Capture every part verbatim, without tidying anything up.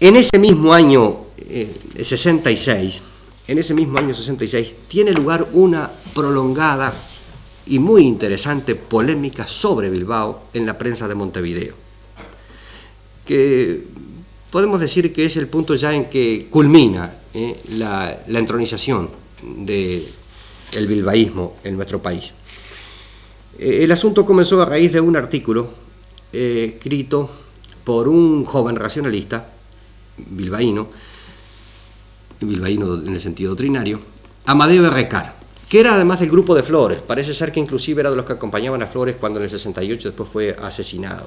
En ese mismo año eh, sesenta y seis, en ese mismo año sesenta y seis, tiene lugar una prolongada y muy interesante polémica sobre Bilbao en la prensa de Montevideo, que podemos decir que es el punto ya en que culmina eh, la, la entronización del bilbaísmo en nuestro país. Eh, el asunto comenzó a raíz de un artículo eh, escrito por un joven racionalista bilbaíno, bilbaíno en el sentido doctrinario, Amadeo Errecar, que era además del grupo de Flores. Parece ser que inclusive era de los que acompañaban a Flores cuando en el sesenta y ocho después fue asesinado.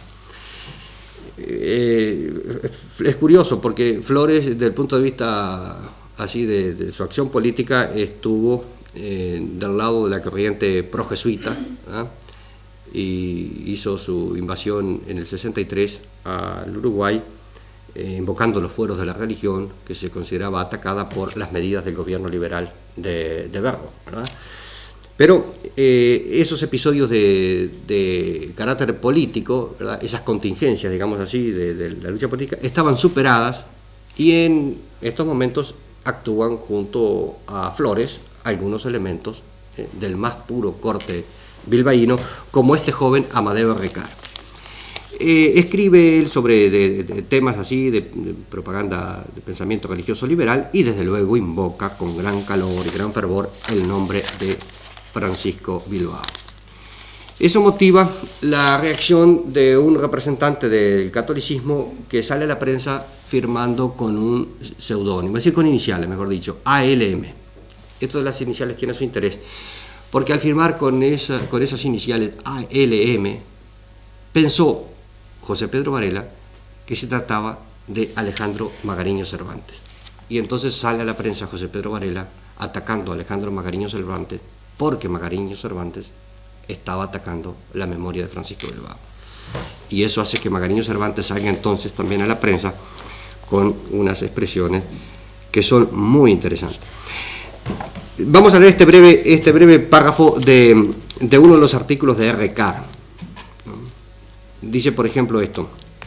Eh, es curioso porque Flores, desde el punto de vista así de, de su acción política, estuvo eh, del lado de la corriente pro-jesuita, ¿eh? Y hizo su invasión en el sesenta y tres al Uruguay, eh, invocando los fueros de la religión, que se consideraba atacada por las medidas del gobierno liberal de, de Bergo, ¿verdad? Pero eh, esos episodios de, de carácter político, ¿verdad?, esas contingencias, digamos así, de, de la lucha política, estaban superadas y en estos momentos actúan junto a Flores algunos elementos eh, del más puro corte bilbaíno, como este joven Amadeo Errecar. Eh, escribe él sobre de, de temas así, de, de propaganda de pensamiento religioso liberal, y desde luego invoca con gran calor y gran fervor el nombre de Francisco Bilbao. Eso motiva la reacción de un representante del catolicismo que sale a la prensa firmando con un seudónimo, es decir, con iniciales, mejor dicho, A L M. Esto de las iniciales tiene su interés, porque al firmar con, esa, con esas iniciales A L M, pensó José Pedro Varela que se trataba de Alejandro Magariño Cervantes. Y entonces sale a la prensa José Pedro Varela atacando a Alejandro Magariño Cervantes, porque Magariño Cervantes estaba atacando la memoria de Francisco Bilbao. Y eso hace que Magariño Cervantes salga entonces también a la prensa con unas expresiones que son muy interesantes. Vamos a leer este breve, este breve párrafo de, de uno de los artículos de Errecar. Dice, por ejemplo, esto: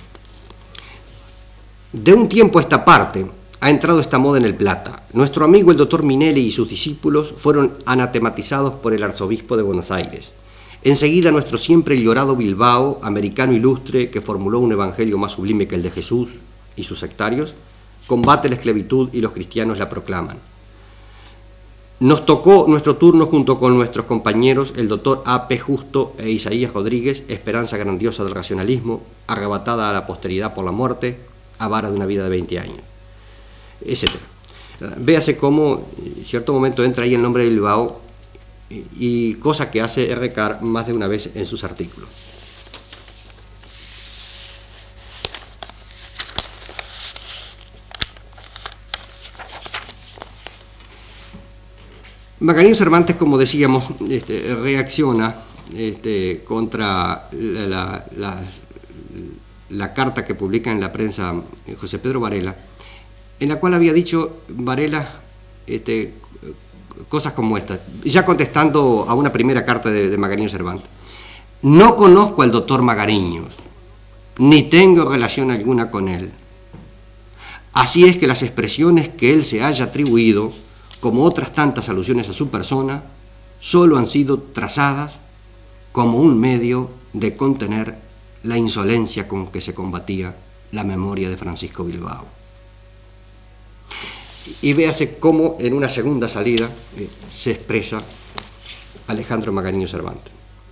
de un tiempo a esta parte ha entrado esta moda en el Plata. Nuestro amigo el doctor Minelli y sus discípulos fueron anatematizados por el arzobispo de Buenos Aires. Enseguida nuestro siempre llorado Bilbao, americano ilustre, que formuló un evangelio más sublime que el de Jesús y sus sectarios, combate la esclavitud y los cristianos la proclaman. Nos tocó nuestro turno junto con nuestros compañeros, el doctor A P Justo e Isaías Rodríguez, esperanza grandiosa del racionalismo, arrebatada a la posteridad por la muerte, avara de una vida de veinte años, etcétera. Véase cómo en cierto momento entra ahí el nombre de Bilbao, y cosa que hace Errecar más de una vez en sus artículos. Magariño Cervantes, como decíamos, este, reacciona este, contra la, la, la, la carta que publica en la prensa José Pedro Varela, en la cual había dicho Varela este, cosas como estas, ya contestando a una primera carta de, de Magariño Cervantes. No conozco al doctor Magariños, ni tengo relación alguna con él. Así es que las expresiones que él se haya atribuido, como otras tantas alusiones a su persona, solo han sido trazadas como un medio de contener la insolencia con que se combatía la memoria de Francisco Bilbao. Y véase cómo en una segunda salida eh, se expresa Alejandro Magariño Cervantes.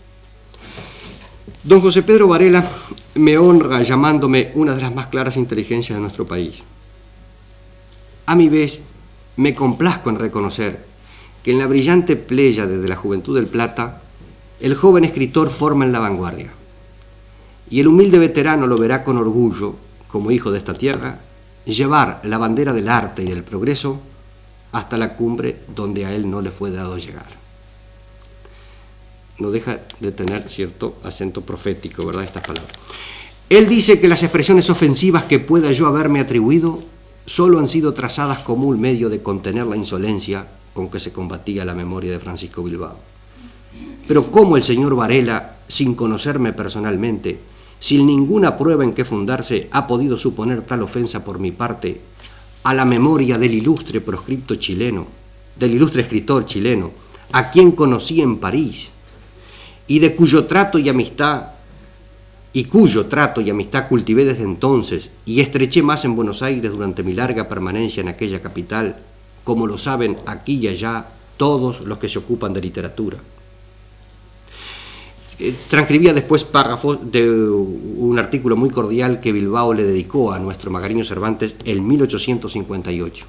Don José Pedro Varela me honra llamándome una de las más claras inteligencias de nuestro país. A mi vez, me complazco en reconocer que en la brillante pléyade de la juventud del Plata, el joven escritor forma en la vanguardia, y el humilde veterano lo verá con orgullo, como hijo de esta tierra, llevar la bandera del arte y del progreso hasta la cumbre donde a él no le fue dado llegar. No deja de tener cierto acento profético, ¿verdad?, estas palabras. Él dice que las expresiones ofensivas que pueda yo haberme atribuido solo han sido trazadas como un medio de contener la insolencia con que se combatía la memoria de Francisco Bilbao. Pero ¿cómo el señor Varela, sin conocerme personalmente, sin ninguna prueba en que fundarse, ha podido suponer tal ofensa por mi parte a la memoria del ilustre proscripto chileno, del ilustre escritor chileno, a quien conocí en París, y de cuyo trato y amistad, y cuyo trato y amistad cultivé desde entonces, y estreché más en Buenos Aires durante mi larga permanencia en aquella capital, como lo saben aquí y allá todos los que se ocupan de literatura. Eh, transcribía después párrafos de un artículo muy cordial que Bilbao le dedicó a nuestro Magariño Cervantes en mil ochocientos cincuenta y ocho.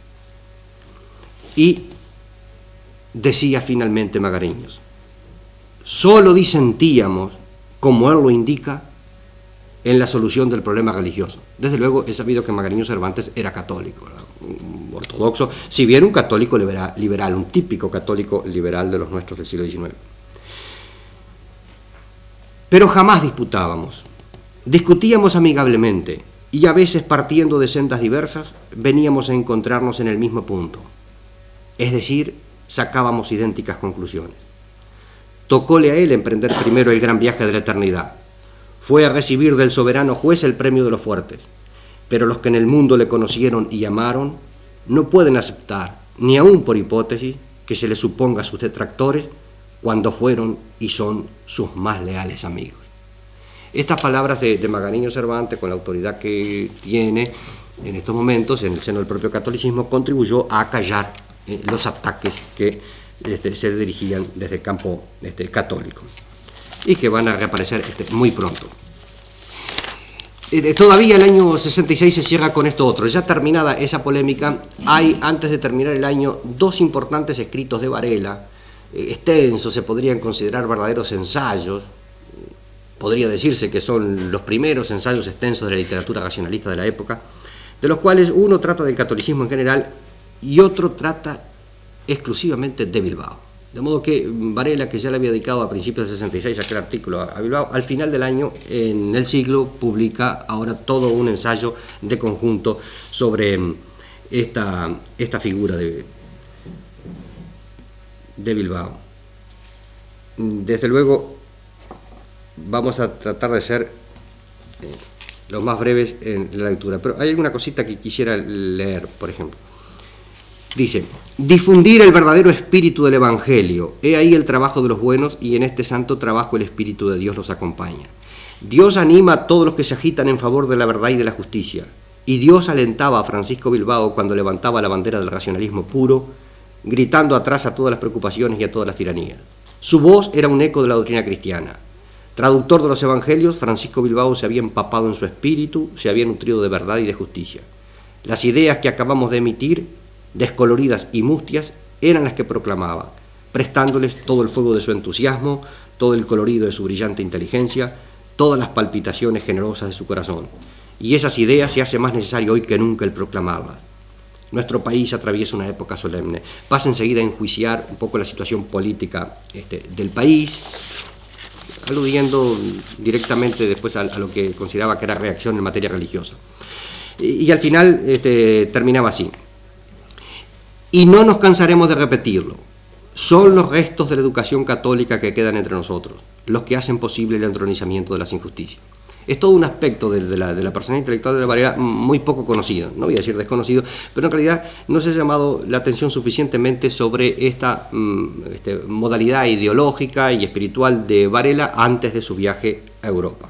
Y decía finalmente Magariños: solo disentíamos, como él lo indica, en la solución del problema religioso. Desde luego, he sabido que Magariño Cervantes era católico, ¿verdad? Un ortodoxo, si bien un católico liberal, liberal, un típico católico liberal de los nuestros del siglo diecinueve. Pero jamás disputábamos, discutíamos amigablemente, y a veces, partiendo de sendas diversas, veníamos a encontrarnos en el mismo punto, es decir, sacábamos idénticas conclusiones. Tocóle a él emprender primero el gran viaje de la eternidad. Fue a recibir del soberano juez el premio de los fuertes, pero los que en el mundo le conocieron y amaron no pueden aceptar, ni aun por hipótesis, que se le suponga a sus detractores cuando fueron y son sus más leales amigos. Estas palabras de, de Magariño Cervantes, con la autoridad que tiene en estos momentos en el seno del propio catolicismo, contribuyó a acallar eh, los ataques que este, se dirigían desde el campo este, católico y que van a reaparecer este, muy pronto. Eh, todavía el año sesenta y seis se cierra con esto otro. Ya terminada esa polémica, hay, antes de terminar el año, dos importantes escritos de Varela, eh, extensos, se podrían considerar verdaderos ensayos. Podría decirse que son los primeros ensayos extensos de la literatura racionalista de la época, de los cuales uno trata del catolicismo en general y otro trata exclusivamente de Bilbao. De modo que Varela, que ya le había dedicado a principios del sesenta y seis aquel artículo a Bilbao, al final del año, en El Siglo, publica ahora todo un ensayo de conjunto sobre esta, esta figura de, de Bilbao. Desde luego, vamos a tratar de ser eh, los más breves en la lectura, pero hay alguna cosita que quisiera leer, por ejemplo. Dice: difundir el verdadero espíritu del Evangelio, he ahí el trabajo de los buenos, y en este santo trabajo el Espíritu de Dios los acompaña. Dios anima a todos los que se agitan en favor de la verdad y de la justicia, y Dios alentaba a Francisco Bilbao cuando levantaba la bandera del racionalismo puro, gritando atrás a todas las preocupaciones y a todas las tiranías. Su voz era un eco de la doctrina cristiana. Traductor de los evangelios, Francisco Bilbao se había empapado en su espíritu, se había nutrido de verdad y de justicia. Las ideas que acabamos de emitir, descoloridas y mustias, eran las que proclamaba, prestándoles todo el fuego de su entusiasmo, todo el colorido de su brillante inteligencia, todas las palpitaciones generosas de su corazón. Y esas ideas se hace más necesario hoy que nunca el proclamarlas. Nuestro país atraviesa una época solemne. Pasa enseguida a enjuiciar un poco la situación política este, del país, aludiendo directamente después a, a lo que consideraba que era reacción en materia religiosa. Y, y al final este, terminaba así: y no nos cansaremos de repetirlo, son los restos de la educación católica que quedan entre nosotros, los que hacen posible el entronizamiento de las injusticias. Es todo un aspecto de, de, la, de la personalidad intelectual de la Varela muy poco conocido, no voy a decir desconocido, pero en realidad no se ha llamado la atención suficientemente sobre esta este, modalidad ideológica y espiritual de Varela antes de su viaje a Europa.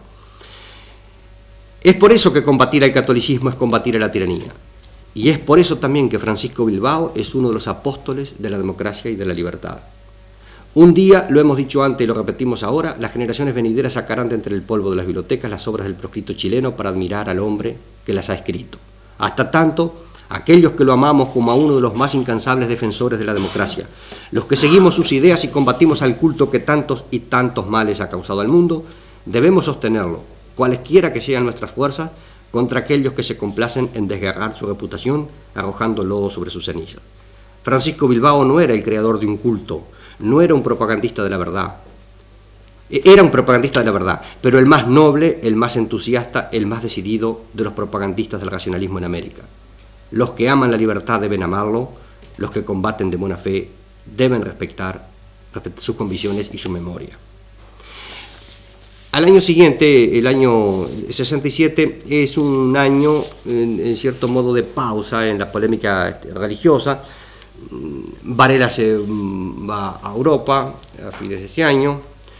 Es por eso que combatir al catolicismo es combatir a la tiranía. Y es por eso también que Francisco Bilbao es uno de los apóstoles de la democracia y de la libertad. Un día, lo hemos dicho antes y lo repetimos ahora, las generaciones venideras sacarán de entre el polvo de las bibliotecas las obras del proscrito chileno para admirar al hombre que las ha escrito. Hasta tanto, aquellos que lo amamos como a uno de los más incansables defensores de la democracia, los que seguimos sus ideas y combatimos al culto que tantos y tantos males ha causado al mundo, debemos sostenerlo, cualesquiera que sean nuestras fuerzas, contra aquellos que se complacen en desgarrar su reputación, arrojando lodo sobre sus cenizas. Francisco Bilbao no era el creador de un culto, no era un propagandista de la verdad. Era un propagandista de la verdad, pero el más noble, el más entusiasta, el más decidido de los propagandistas del racionalismo en América. Los que aman la libertad deben amarlo, los que combaten de buena fe deben respetar, respetar sus convicciones y su memoria. Al año siguiente, el año sesenta y siete, es un año, en, en cierto modo, de pausa en la polémica religiosa. Varela se va a Europa a fines de este año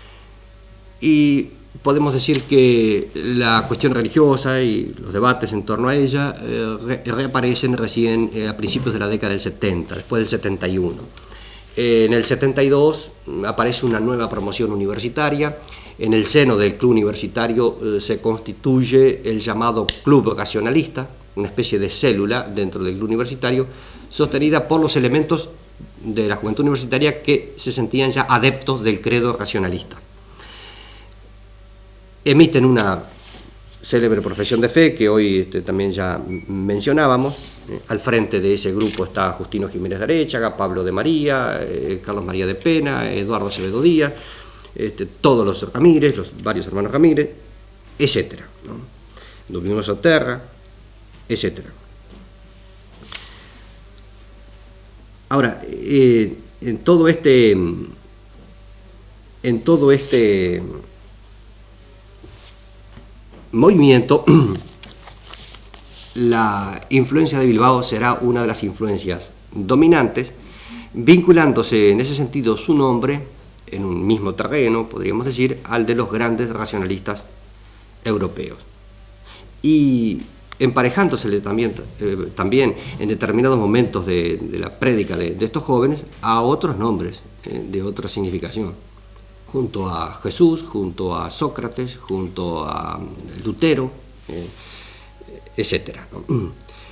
y podemos decir que la cuestión religiosa y los debates en torno a ella eh, re reaparecen recién eh, a principios de la década del setenta, después del setenta y uno. Eh, en el setenta y dos aparece una nueva promoción universitaria. En el seno del club universitario eh, se constituye el llamado Club Racionalista, una especie de célula dentro del club universitario, sostenida por los elementos de la juventud universitaria que se sentían ya adeptos del credo racionalista. Emiten una célebre profesión de fe que hoy este, también ya mencionábamos. Eh, al frente de ese grupo está Justino Jiménez de Arechaga, Pablo de María, eh, Carlos María de Pena, Eduardo Acevedo Díaz, este, todos los Ramírez, los varios hermanos Ramírez, etcétera, ¿no? Domingo Soterra, etcétera. Ahora, eh, en todo este, en todo este movimiento, la influencia de Bilbao será una de las influencias dominantes, vinculándose en ese sentido su nombre, en un mismo terreno, podríamos decir, al de los grandes racionalistas europeos. Y emparejándosele también, eh, también en determinados momentos de, de la prédica de, de estos jóvenes a otros nombres eh, de otra significación, junto a Jesús, junto a Sócrates, junto a Lutero, eh, etcétera, ¿no?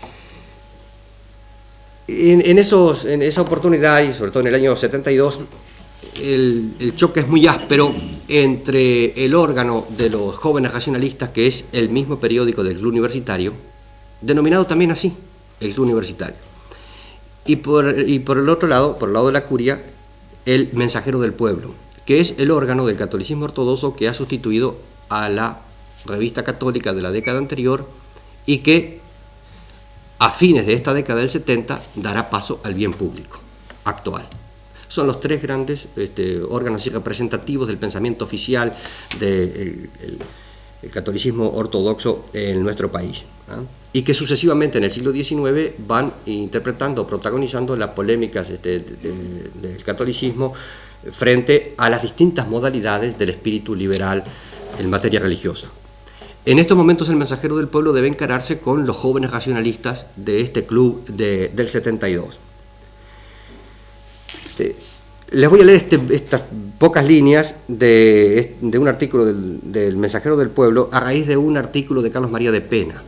En, en, esos, en esa oportunidad, y sobre todo en el año setenta y dos, el, el choque es muy áspero entre el órgano de los jóvenes racionalistas, que es el mismo periódico del Club Universitario, denominado también así, el Club Universitario, y por, y por el otro lado, por el lado de la curia, el Mensajero del Pueblo, que es el órgano del catolicismo ortodoxo que ha sustituido a la revista católica de la década anterior y que a fines de esta década del setenta dará paso al bien público actual. Son los tres grandes este, órganos representativos del pensamiento oficial del de catolicismo ortodoxo en nuestro país, ¿eh? Y que sucesivamente en el siglo diecinueve van interpretando, protagonizando las polémicas este, de, de, del catolicismo frente a las distintas modalidades del espíritu liberal en materia religiosa. En estos momentos el Mensajero del Pueblo debe encararse con los jóvenes racionalistas de este club de, del setenta y dos. Este, les voy a leer este, estas pocas líneas de, de un artículo del, del Mensajero del Pueblo a raíz de un artículo de Carlos María de Pena.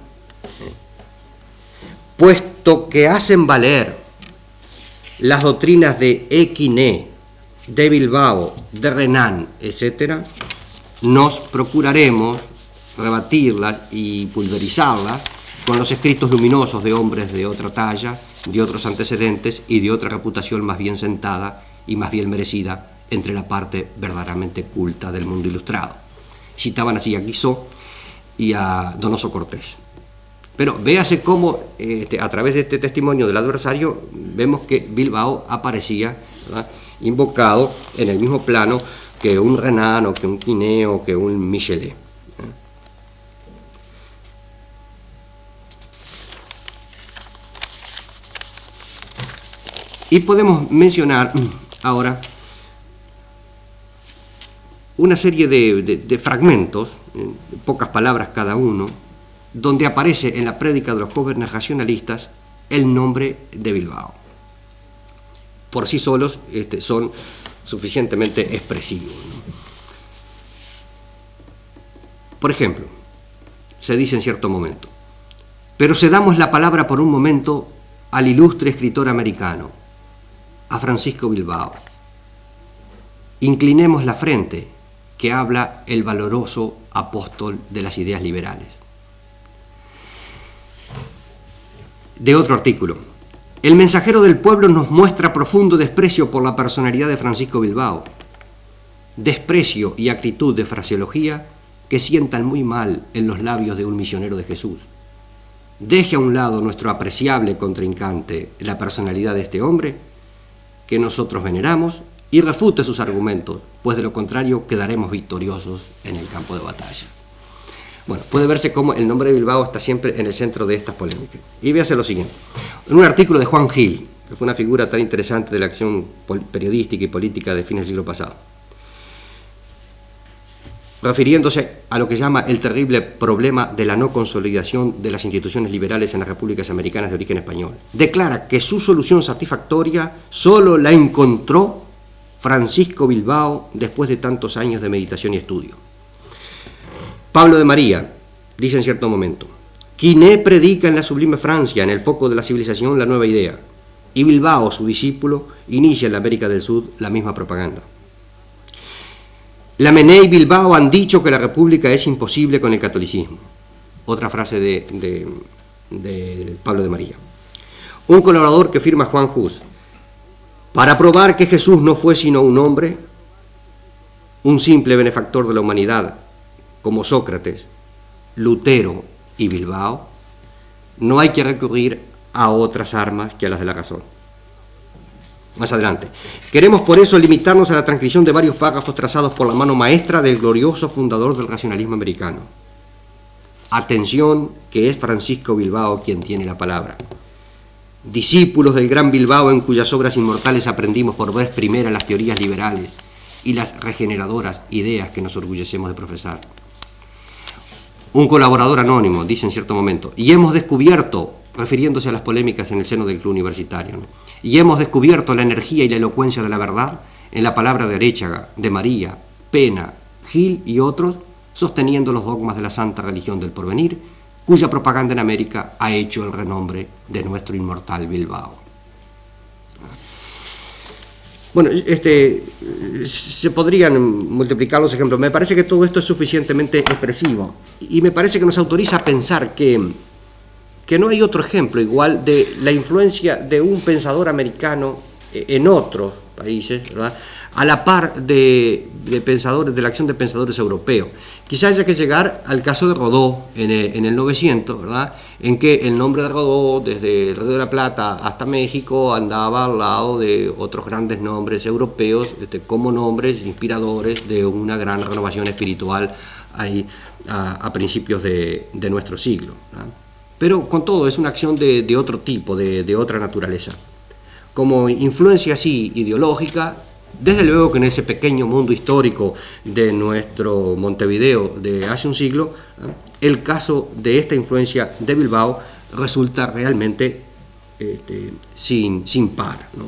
Puesto que hacen valer las doctrinas de Equiné, de Bilbao, de Renan, etcétera, nos procuraremos rebatirlas y pulverizarlas con los escritos luminosos de hombres de otra talla, de otros antecedentes y de otra reputación más bien sentada y más bien merecida entre la parte verdaderamente culta del mundo ilustrado. Citaban así a Guizot y a Donoso Cortés. Pero véase cómo este, a través de este testimonio del adversario vemos que Bilbao aparecía, ¿verdad?, invocado en el mismo plano que un Renan o que un Quiné o que un Michelet. Y podemos mencionar ahora una serie de, de, de fragmentos, en pocas palabras cada uno, donde aparece en la prédica de los jóvenes racionalistas el nombre de Bilbao. Por sí solos este, son suficientemente expresivos, ¿no? Por ejemplo, se dice en cierto momento: pero cedamos la palabra por un momento al ilustre escritor americano, a Francisco Bilbao. Inclinemos la frente, que habla el valoroso apóstol de las ideas liberales. De otro artículo: el Mensajero del Pueblo nos muestra profundo desprecio por la personalidad de Francisco Bilbao, desprecio y actitud de fraseología que sientan muy mal en los labios de un misionero de Jesús. Deje a un lado nuestro apreciable contrincante la personalidad de este hombre, que nosotros veneramos, y refute sus argumentos, pues de lo contrario quedaremos victoriosos en el campo de batalla. Bueno, puede verse cómo el nombre de Bilbao está siempre en el centro de estas polémicas. Y véase lo siguiente. En un artículo de Juan Gil, que fue una figura tan interesante de la acción periodística y política de fines del siglo pasado, refiriéndose a lo que llama el terrible problema de la no consolidación de las instituciones liberales en las repúblicas americanas de origen español, declara que su solución satisfactoria solo la encontró Francisco Bilbao después de tantos años de meditación y estudio. Pablo de María dice en cierto momento: Quiné predica en la sublime Francia, en el foco de la civilización, la nueva idea, y Bilbao, su discípulo, inicia en la América del Sur la misma propaganda. Lamennais y Bilbao han dicho que la república es imposible con el catolicismo. Otra frase de, de, de Pablo de María. Un colaborador que firma Juan Hus: para probar que Jesús no fue sino un hombre, un simple benefactor de la humanidad, como Sócrates, Lutero y Bilbao, no hay que recurrir a otras armas que a las de la razón. Más adelante. Queremos por eso limitarnos a la transcripción de varios párrafos trazados por la mano maestra del glorioso fundador del racionalismo americano. Atención, que es Francisco Bilbao quien tiene la palabra. Discípulos del gran Bilbao, en cuyas obras inmortales aprendimos por vez primera las teorías liberales y las regeneradoras ideas que nos orgullecemos de profesar. Un colaborador anónimo dice en cierto momento: y hemos descubierto, refiriéndose a las polémicas en el seno del club universitario, ¿no? y hemos descubierto la energía y la elocuencia de la verdad en la palabra de Aréchaga, de María, Pena, Gil y otros, sosteniendo los dogmas de la santa religión del porvenir, cuya propaganda en América ha hecho el renombre de nuestro inmortal Bilbao. Bueno, este, se podrían multiplicar los ejemplos. Me parece que todo esto es suficientemente expresivo y me parece que nos autoriza a pensar que, que no hay otro ejemplo igual de la influencia de un pensador americano en otros países, ¿verdad?, a la par de, de pensadores, de la acción de pensadores europeos. Quizás haya que llegar al caso de Rodó en el, en el novecientos, ¿verdad?, en que el nombre de Rodó, desde el Río de la Plata hasta México, andaba al lado de otros grandes nombres europeos, este, como nombres inspiradores de una gran renovación espiritual ahí, a, a principios de, de nuestro siglo, ¿verdad? Pero con todo es una acción de, de otro tipo, de, de otra naturaleza. Como influencia así ideológica, desde luego que en ese pequeño mundo histórico de nuestro Montevideo de hace un siglo, el caso de esta influencia de Bilbao resulta realmente este, sin, sin par, ¿no?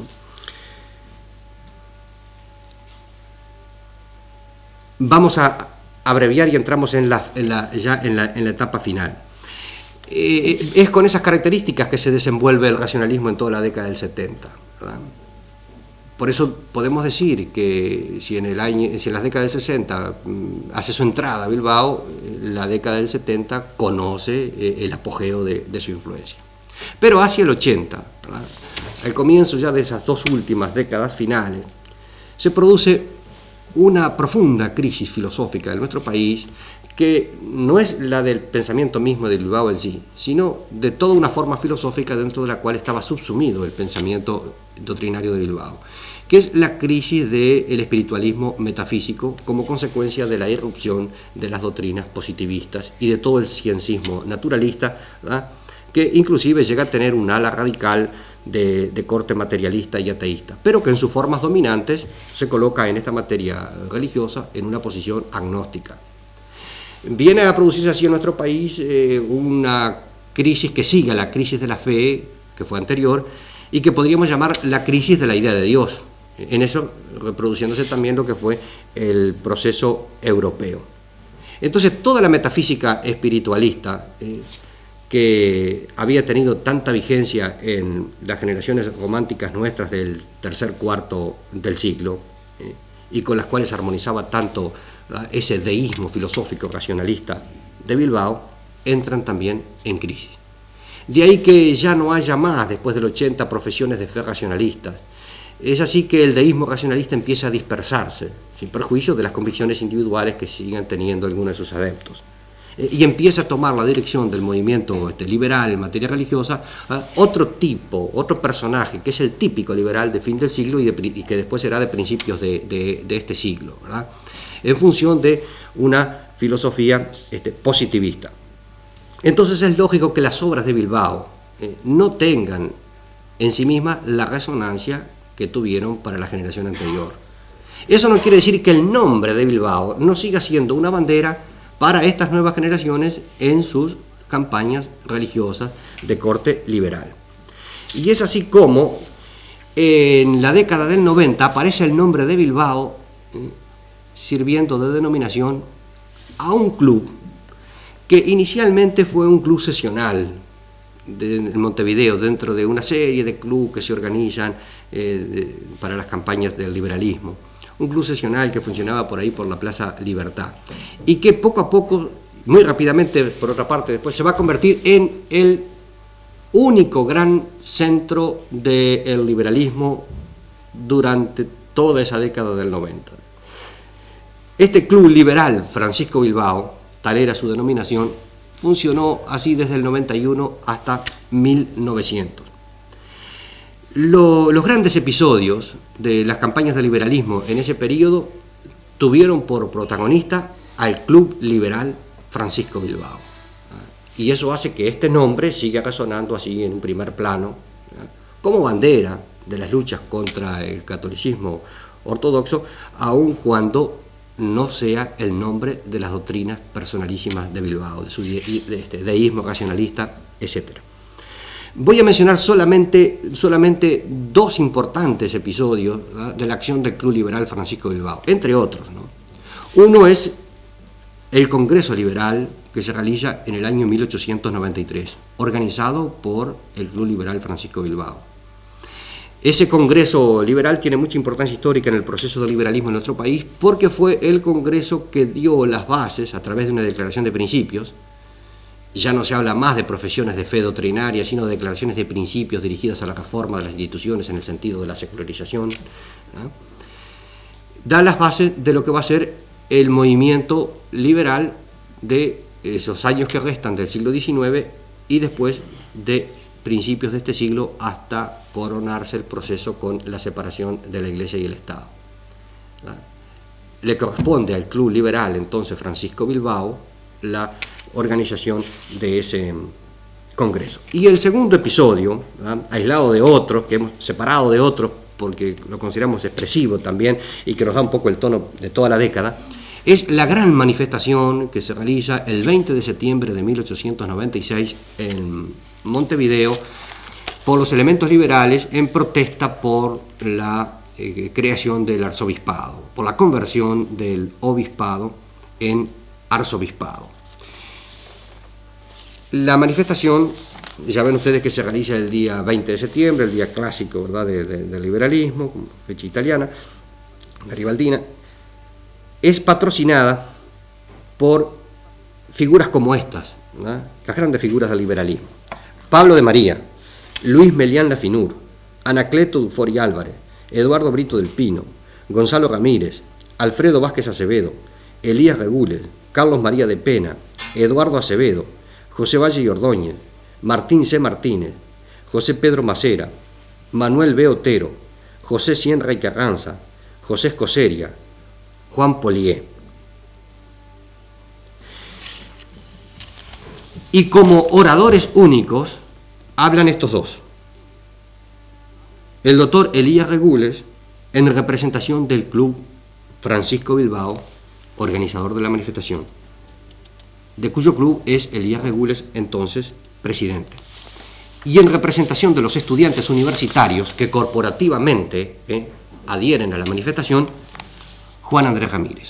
Vamos a abreviar y entramos en la, en la, ya en la, en la etapa final. Eh, es con esas características que se desenvuelve el racionalismo en toda la década del setenta, ¿verdad? Por eso podemos decir que si en, el año, si en las décadas del sesenta mm, hace su entrada a Bilbao, la década del setenta conoce eh, el apogeo de, de su influencia. Pero hacia el ochenta, ¿verdad?, al comienzo ya de esas dos últimas décadas finales, se produce una profunda crisis filosófica de nuestro país, que no es la del pensamiento mismo de Bilbao en sí, sino de toda una forma filosófica dentro de la cual estaba subsumido el pensamiento doctrinario de Bilbao, que es la crisis del espiritualismo metafísico como consecuencia de la irrupción de las doctrinas positivistas y de todo el ciencismo naturalista, ¿verdad?, que inclusive llega a tener un ala radical de, de corte materialista y ateísta, pero que en sus formas dominantes se coloca en esta materia religiosa en una posición agnóstica. Viene a producirse así en nuestro país eh, una crisis que sigue a la crisis de la fe, que fue anterior, y que podríamos llamar la crisis de la idea de Dios. En eso reproduciéndose también lo que fue el proceso europeo. Entonces, toda la metafísica espiritualista eh, que había tenido tanta vigencia en las generaciones románticas nuestras del tercer cuarto del siglo, eh, y con las cuales armonizaba tanto ese deísmo filosófico racionalista de Bilbao, entran también en crisis. De ahí que ya no haya más, después del ochenta, profesiones de fe racionalistas. Es así que el deísmo racionalista empieza a dispersarse, sin perjuicio de las convicciones individuales que sigan teniendo algunos de sus adeptos. eh, y empieza a tomar la dirección del movimiento este, liberal en materia religiosa, ¿eh? otro tipo, otro personaje, que es el típico liberal de fin del siglo y, de, y que después será de principios de, de, de este siglo, ¿verdad? En función de una filosofía este, positivista. Entonces es lógico que las obras de Bilbao eh, no tengan en sí mismas la resonancia que tuvieron para la generación anterior. Eso no quiere decir que el nombre de Bilbao no siga siendo una bandera para estas nuevas generaciones en sus campañas religiosas de corte liberal. Y es así como en la década del noventa aparece el nombre de Bilbao eh, sirviendo de denominación a un club que inicialmente fue un club sesional de, en Montevideo, dentro de una serie de clubes que se organizan eh, de, para las campañas del liberalismo. Un club sesional que funcionaba por ahí por la Plaza Libertad y que poco a poco, muy rápidamente, por otra parte, después se va a convertir en el único gran centro del liberalismo durante toda esa década del noventa. Este club liberal, Francisco Bilbao, tal era su denominación, funcionó así desde el noventa y uno hasta mil novecientos. Lo, los grandes episodios de las campañas de liberalismo en ese periodo tuvieron por protagonista al Club Liberal Francisco Bilbao. Y eso hace que este nombre siga resonando así en un primer plano, como bandera de las luchas contra el catolicismo ortodoxo, aun cuando no sea el nombre de las doctrinas personalísimas de Bilbao, de su de, de este, deísmo racionalista, etcétera. Voy a mencionar solamente, solamente dos importantes episodios, ¿verdad?, de la acción del Club Liberal Francisco Bilbao, entre otros, ¿no? Uno es el Congreso Liberal que se realiza en el año mil ochocientos noventa y tres, organizado por el Club Liberal Francisco Bilbao. Ese Congreso Liberal tiene mucha importancia histórica en el proceso del liberalismo en nuestro país porque fue el Congreso que dio las bases, a través de una declaración de principios. Ya no se habla más de profesiones de fe doctrinaria, sino de declaraciones de principios dirigidas a la reforma de las instituciones en el sentido de la secularización, ¿no? Da las bases de lo que va a ser el movimiento liberal de esos años que restan del siglo diecinueve y después de principios de este siglo hasta coronarse el proceso con la separación de la Iglesia y el Estado, ¿no? Le corresponde al Club Liberal, entonces, Francisco Bilbao, la organización de ese congreso. Y el segundo episodio, ¿no?, aislado de otros, que hemos separado de otros porque lo consideramos expresivo también y que nos da un poco el tono de toda la década, es la gran manifestación que se realiza el veinte de septiembre de mil ochocientos noventa y seis en Montevideo por los elementos liberales en protesta por la eh, creación del arzobispado, por la conversión del obispado en arzobispado. La manifestación, ya ven ustedes que se realiza el día veinte de septiembre, el día clásico, ¿verdad?, de, de, del liberalismo, fecha italiana, garibaldina, es patrocinada por figuras como estas, ¿no?, las grandes figuras del liberalismo. Pablo de María, Luis Melián Lafinur, Anacleto Dufour y Álvarez, Eduardo Brito del Pino, Gonzalo Ramírez, Alfredo Vázquez Acevedo, Elías Regules, Carlos María de Pena, Eduardo Acevedo, José Valle y Ordóñez, Martín C. Martínez, José Pedro Macera, Manuel B. Otero, José Sienra y Carranza, José Escoceria, Juan Polié. Y como oradores únicos hablan estos dos. El doctor Elías Regules, en representación del Club Francisco Bilbao, organizador de la manifestación, de cuyo club es Elías Regules, entonces presidente. Y en representación de los estudiantes universitarios que corporativamente eh, adhieren a la manifestación, Juan Andrés Ramírez.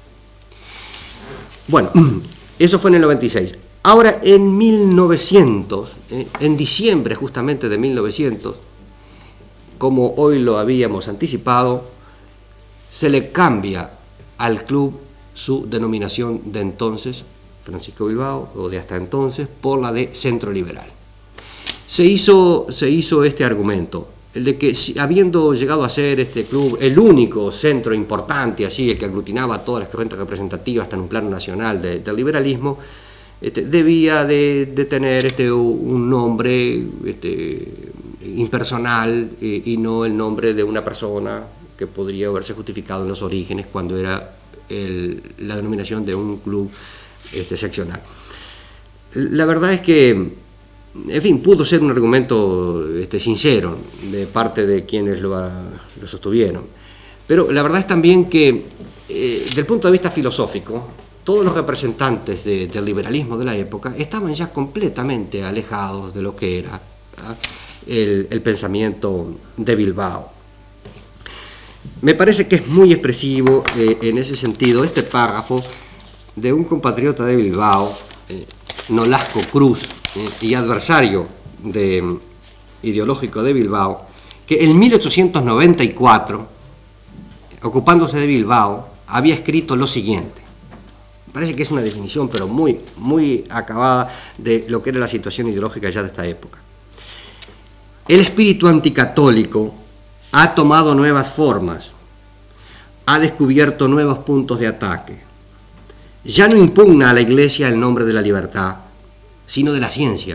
Bueno, eso fue en el noventa y seis. Ahora, en mil novecientos, eh, en diciembre justamente de mil novecientos, como hoy lo habíamos anticipado, se le cambia al club su denominación de entonces, Francisco Bilbao, o de hasta entonces, por la de Centro Liberal. Se hizo, se hizo este argumento, el de que si, habiendo llegado a ser este club el único centro importante, así, el que aglutinaba a todas las corrientes representativas hasta en un plano nacional de, del liberalismo, este, debía de, de tener este, un nombre este, impersonal eh, y no el nombre de una persona que podría haberse justificado en los orígenes cuando era el, la denominación de un club este, seccional. La verdad es que, en fin, pudo ser un argumento este, sincero de parte de quienes lo, lo sostuvieron, pero la verdad es también que, eh, desde el punto de vista filosófico, todos los representantes de, del liberalismo de la época estaban ya completamente alejados de lo que era el, el pensamiento de Bilbao. Me parece que es muy expresivo eh, en ese sentido este párrafo de un compatriota de Bilbao, eh, Nolasco Cruz, eh, y adversario de, ideológico de Bilbao, que en mil ochocientos noventa y cuatro, ocupándose de Bilbao, había escrito lo siguiente. Parece que es una definición, pero muy, muy acabada de lo que era la situación ideológica ya de esta época. El espíritu anticatólico ha tomado nuevas formas, ha descubierto nuevos puntos de ataque. Ya no impugna a la Iglesia el nombre de la libertad, sino de la ciencia.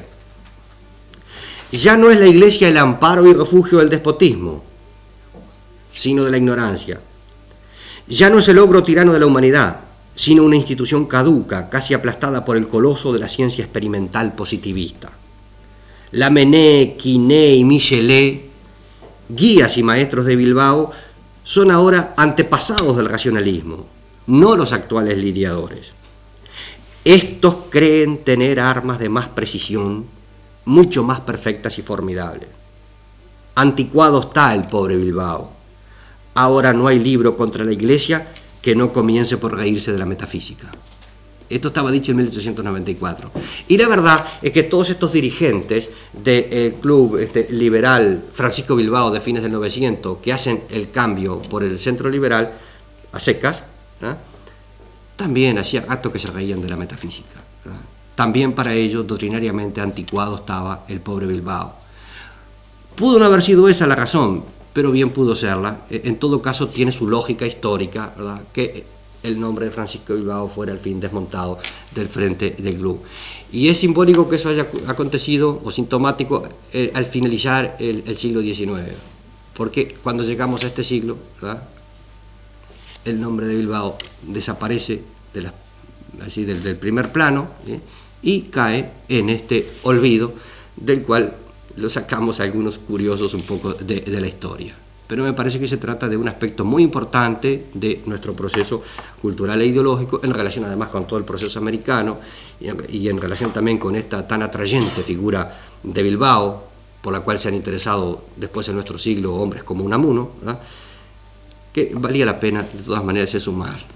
Ya no es la Iglesia el amparo y refugio del despotismo, sino de la ignorancia. Ya no es el ogro tirano de la humanidad, sino una institución caduca, casi aplastada por el coloso de la ciencia experimental positivista. Lamennais, Quinet y Michelet, guías y maestros de Bilbao, son ahora antepasados del racionalismo, no los actuales lidiadores. Estos creen tener armas de más precisión, mucho más perfectas y formidables. Anticuado está el pobre Bilbao. Ahora no hay libro contra la Iglesia que no comience por reírse de la metafísica. Esto estaba dicho en mil ochocientos noventa y cuatro. Y la verdad es que todos estos dirigentes del club este, liberal Francisco Bilbao de fines del novecientos, que hacen el cambio por el centro liberal, a secas, ¿eh? también hacían actos que se reían de la metafísica. ¿eh? También para ellos, doctrinariamente anticuado estaba el pobre Bilbao. Pudo no haber sido esa la razón, pero bien pudo serla. En todo caso, tiene su lógica histórica, ¿verdad? Que el nombre de Francisco Bilbao fuera al fin desmontado del frente del club. Y es simbólico que eso haya acontecido, o sintomático, eh, al finalizar el, el siglo diecinueve, porque cuando llegamos a este siglo, ¿verdad? El nombre de Bilbao desaparece de la, así, del, del primer plano, ¿eh? y cae en este olvido, del cual lo sacamos algunos curiosos un poco de, de la historia. Pero me parece que se trata de un aspecto muy importante de nuestro proceso cultural e ideológico, en relación además con todo el proceso americano, y en, y en relación también con esta tan atrayente figura de Bilbao, por la cual se han interesado después en nuestro siglo hombres como Unamuno, ¿verdad? Que valía la pena de todas maneras sumar.